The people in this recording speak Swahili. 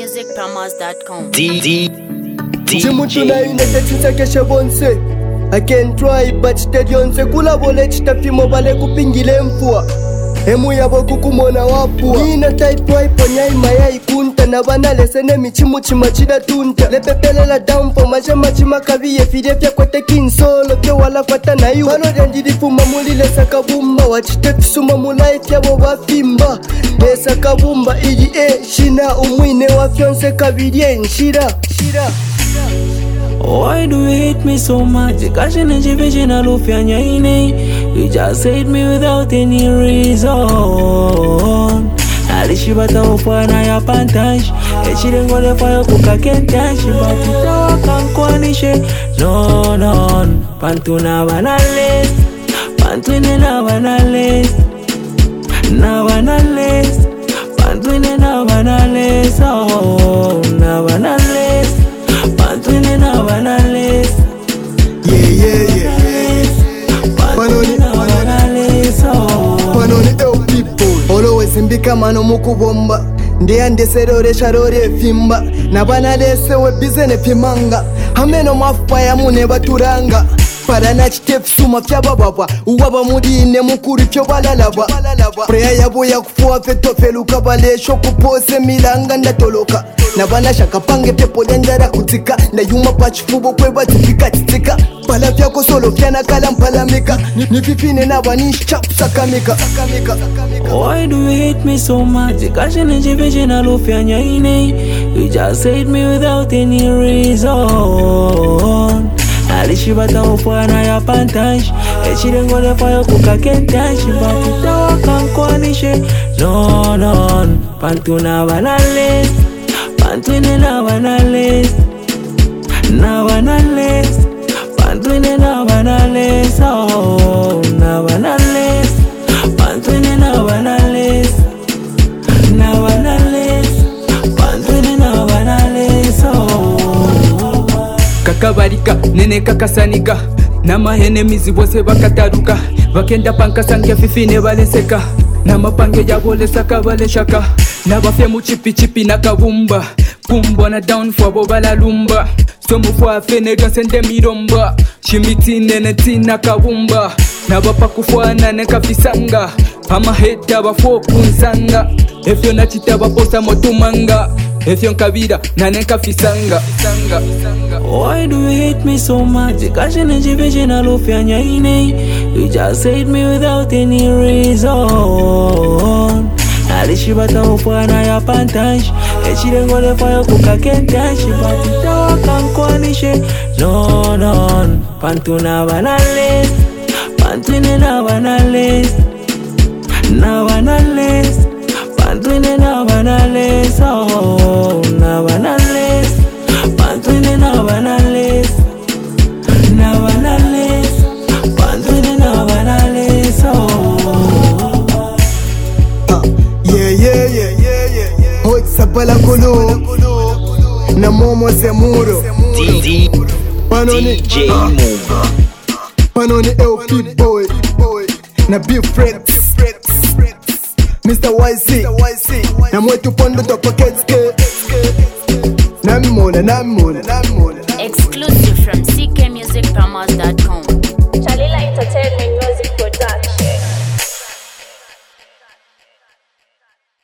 ckmusicpromos.com. Chimutu na United Sitakesha bonse I can try but stadionse kula bole chitafimo bale kupingile mfua Emu yabo kukumona wapua Nina type wipe onyai mayai kunta Na bana lesene michimu chimachida tunta Lepepele la dampo machi makabiye Fide fya kwete kinsolo Kyo wala kwata na yu Halo janjidifu mamulile sakabumba Wachite tusuma mulaife yabo wafimba Sakabumba ili shina umwine wafyonse kabirie nshira Why do you hate me so much? Kashin and Jivision Alufia Nyaine. You just hate me without any reason. Alishibata ufana ya pantash. Echire the fire kuka kentash. But itawa kankwanishe. No. Pantuna banales. Pantune na banales. Na banales. Pantune na banales. Oh, na banales. Pantune na banales. Yeah. Panoni people always mbika mano mukubomba Ndiya ndeserore sharore fimba Na banalese we bizene pimanga Hameno mafaya mune baturanga Parana chitefsu mafya bababa Uwaba mudine mukuri pyo balalaba Preya yabo ya kufuwa feto feluka Balesho kupose milanga ndatoloka Na bana shaka pange pepo lenjara kutika Na yuma pachifubo kwe batifika titika Pala fyako solo fyana kala mpalamika Nififine na bani chap sakamika Why do you hate me so much? Kashin and Jivision Alufia Nyaine. You just hate me without any reason. Alishibata ufana ya pantash. Echire the fire kuka kentash. But itawa kankwanishe. No. Pantuna banales. Pantune na banales. Na banales. Pantune na banales. Oh, na banales. Pantune na banales. Na banales. Pantune na banales. Oh. Kakabarika nene kakasanika Namahene mizi bose bakataruka Bakenda pankasange fifine baleseka Namapange yabole saka baleshaka Nabafye muchipi nakabumba Kumbo na down for bobala lumba Somu fwa fene gansende miromba Shimiti nene tina kabumba Nabapa kufwana nekafisanga Amaheta bafoku nsanga Efyo nachita baposa motumanga Efyo nkabira na nekafisanga Why do you hate me so much? Kashin and Jivision Alufia Nyaine. You just hate me without any reason. Alishibata ufana ya pantash. Echire the fire kuka kentash. But itawa kankwanishe. No. Pantuna banales. Pantune na banales. Na banales. Pantune na banales. Oh, na banales. Pantune na banales. Na banales. Pantune na banales. Oh. Yeah. Hot sapala kulu Na momo semuro DJ Move. Panoni LP boy Na beef friends Mr. YC Na mwetu pondo topa ketske Namona Exclusive from ckmusicpromos.com.